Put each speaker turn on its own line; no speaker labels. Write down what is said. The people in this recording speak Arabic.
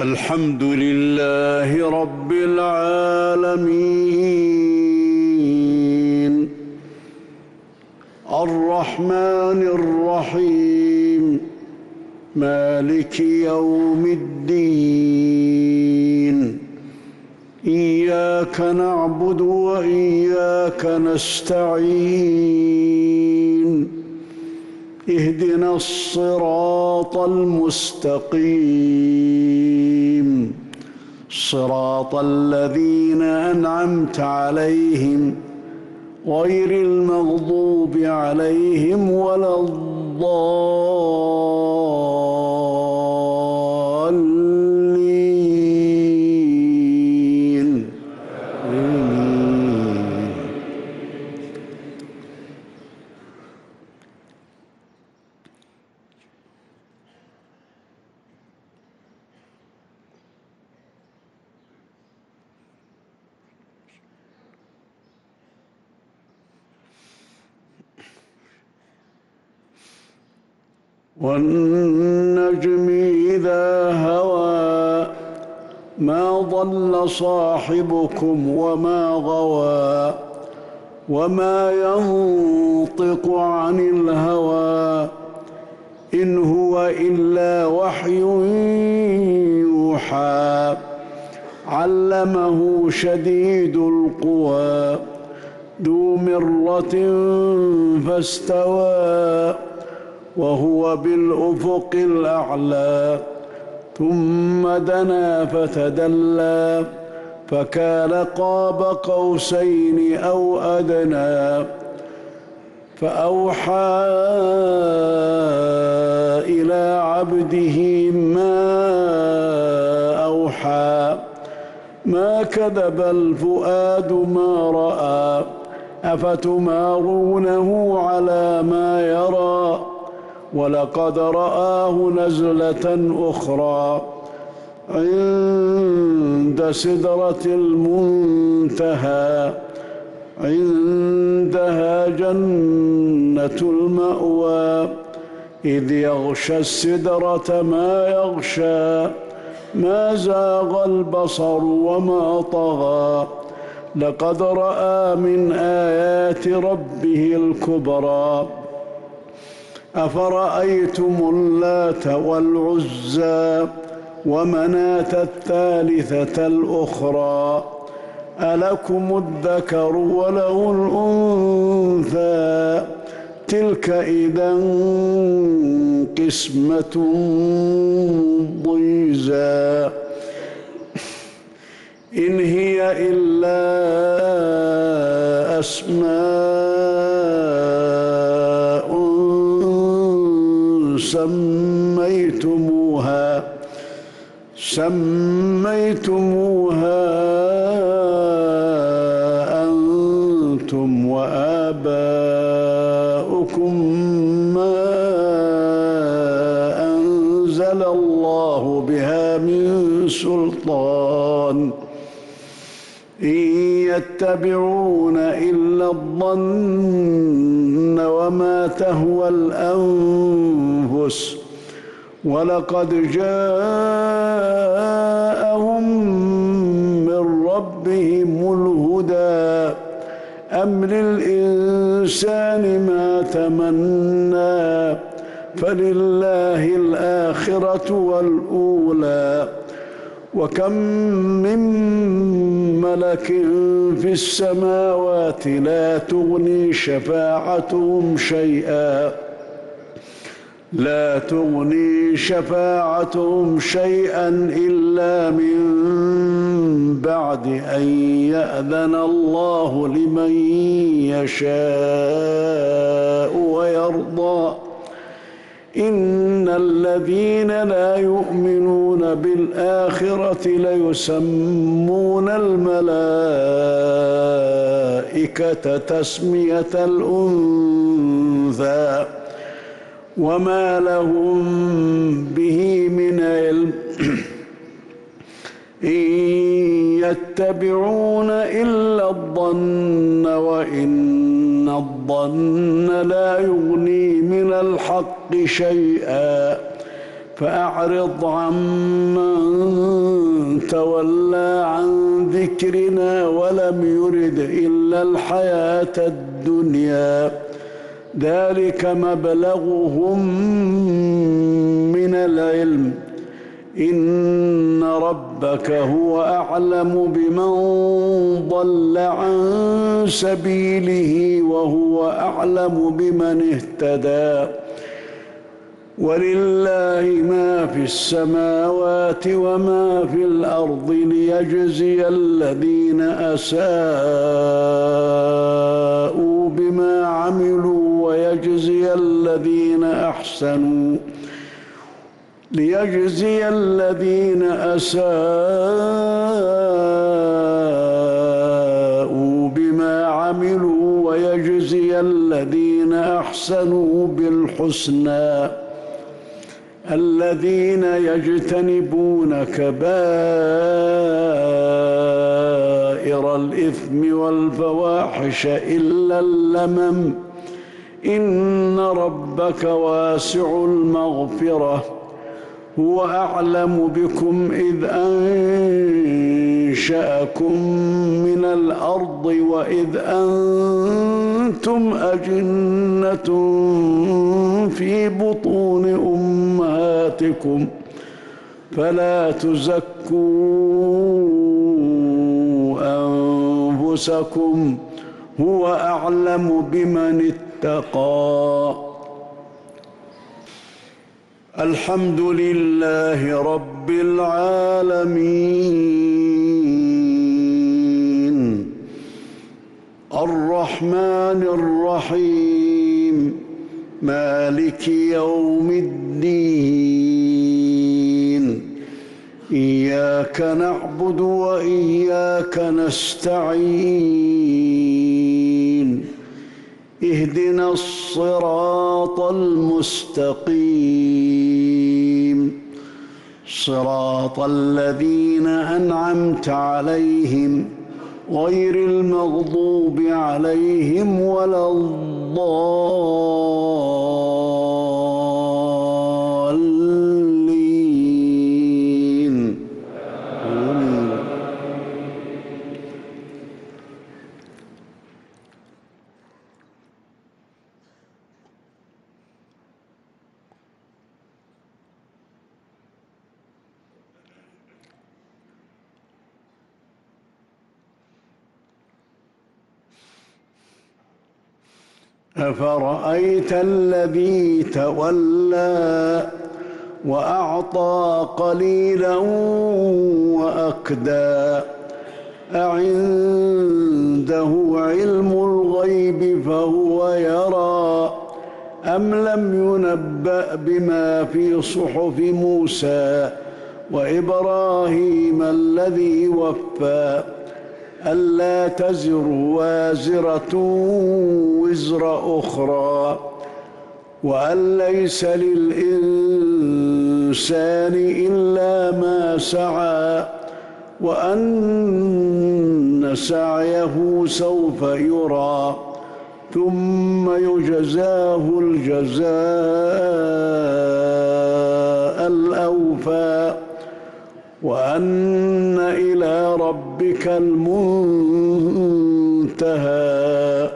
الحمد لله رب العالمين الرحمن الرحيم مالك يوم الدين إياك نعبد وإياك نستعين اهدنا الصراط المستقيم صراط الذين أنعمت عليهم غير المغضوب عليهم ولا الضالين آمين. والنجم إذا هوى ما ضل صاحبكم وما غوى وما ينطق عن الهوى إن هو إلا وحي يوحى علمه شديد القوى ذو مرة فاستوى وهو بالأفق الأعلى ثم دنا فتدلى فكان قاب قوسين أو أدنى فأوحى إلى عبده ما أوحى ما كذب الفؤاد ما رأى أفتمارونه على ما يرى ولقد رآه نزلة أخرى عند سدرة المنتهى عندها جنة المأوى إذ يغشى السدرة ما يغشى ما زاغ البصر وما طغى لقد رأى من آيات ربه الكبرى أفرأيتم اللات والعزى ومناة الثالثة الأخرى ألكم الذكر وله الأنثى تلك إذا قسمة ضيزى إن هي إلا أسماء سميتموها أنتم وآباؤكم ما أنزل الله بها من سلطان إن يتبعون إلا الظن وما تهوى الأنفس ولقد جاءهم من ربهم الهدى أم للإنسان ما تمنى فلله الآخرة والأولى وكم من ملك في السماوات لا تغني شفاعتهم شيئا إلا من بعد أن يأذن الله لمن يشاء ويرضى إن الذين لا يؤمنون بالآخرة ليسمون الملائكة تسمية الأنثى وما لهم به من علم إن يتبعون إلا الظن وإن الظن لا يغني من الحق شيئا فأعرض عمن تولى عن ذكرنا ولم يرد إلا الحياة الدنيا ذلك مبلغهم من العلم إن ربك هو أعلم بمن ضل عن سبيله وهو أعلم بمن اهتدى ولله ما في السماوات وما في الأرض ليجزي الذين أساءوا بما عملوا ويجزي الذين أساءوا بما عملوا ويجزي الذين أحسنوا بالحسنى الذين يجتنبون كبائر الإثم والفواحش إلا اللمم إن ربك واسع المغفرة هو أعلم بكم إذ أنشأكم من الأرض وإذ أنتم أجنة في بطون أمهاتكم فلا تزكوا أنفسكم هو أعلم بمن اتقى الحمد لله رب العالمين الرحمن الرحيم مالك يوم الدين إياك نعبد وإياك نستعين اهدنا الصراط المستقيم صراط الذين أنعمت عليهم غير المغضوب عليهم ولا الضالين آمين. أفرأيت الذي تولى وأعطى قليلا وأكدى أعنده علم الغيب فهو يرى أم لم ينبأ بما في صحف موسى وإبراهيم الذي وفى ألا تزر وازرة وزر أخرى وأن ليس للإنسان إلا ما سعى وأن سعيه سوف يرى ثم يجزاه الجزاء الأوفى وأن إلى ربك المنتهى